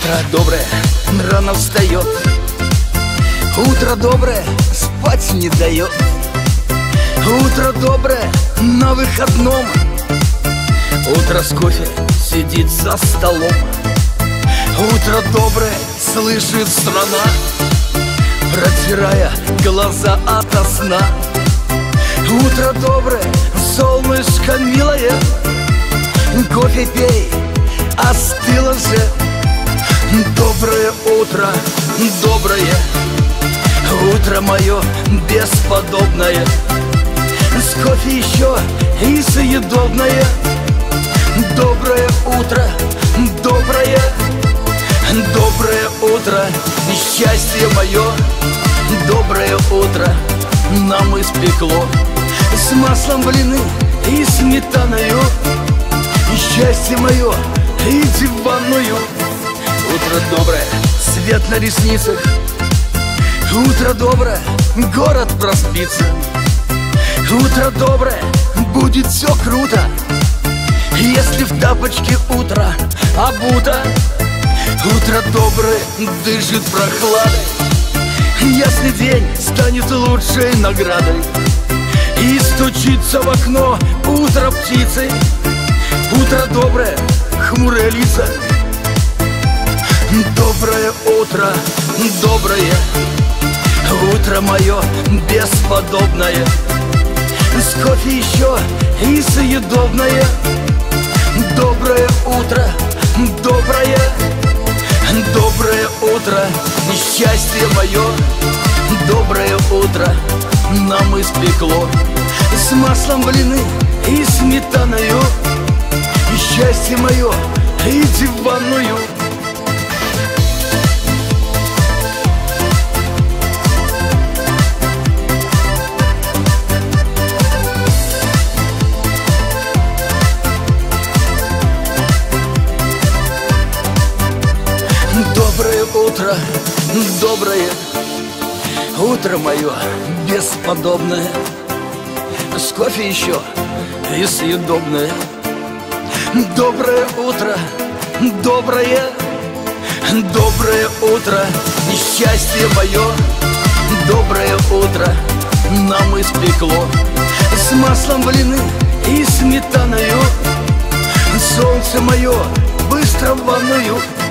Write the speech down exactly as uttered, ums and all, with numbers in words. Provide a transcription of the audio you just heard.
Утро доброе рано встает, утро доброе спать не дает. Утро доброе на выходном, утро с кофе сидит за столом. Утро доброе слышит страна, протирая глаза ото сна. Утро доброе, солнышко милое, кофе пей, остыло же. Доброе утро, доброе утро мое бесподобное, с кофе еще и съедобное. Доброе утро, доброе, доброе утро, счастье мое. Доброе утро нам испекло с маслом блины и сметаною. Счастье мое и диванную. Утро доброе, свет на ресницах. Утро доброе, город проспится. Утро доброе, будет все круто, если в тапочке утро обуто. Утро доброе, дышит прохладой, ясный день станет лучшей наградой. И стучится в окно утро птицы. Утро доброе, хмурые лица. Доброе утро, доброе утро мое бесподобное, с кофе еще и съедобное. Доброе утро, доброе, доброе утро, счастье мое. Доброе утро нам испекло с маслом блины и сметаною. Счастье мое и диванную. Доброе утро, доброе утро мое бесподобное, с кофе еще и съедобное. Доброе утро, доброе, доброе утро, счастье мое. Доброе утро нам испекло с маслом блины и сметаною. Солнце мое быстро в ванную.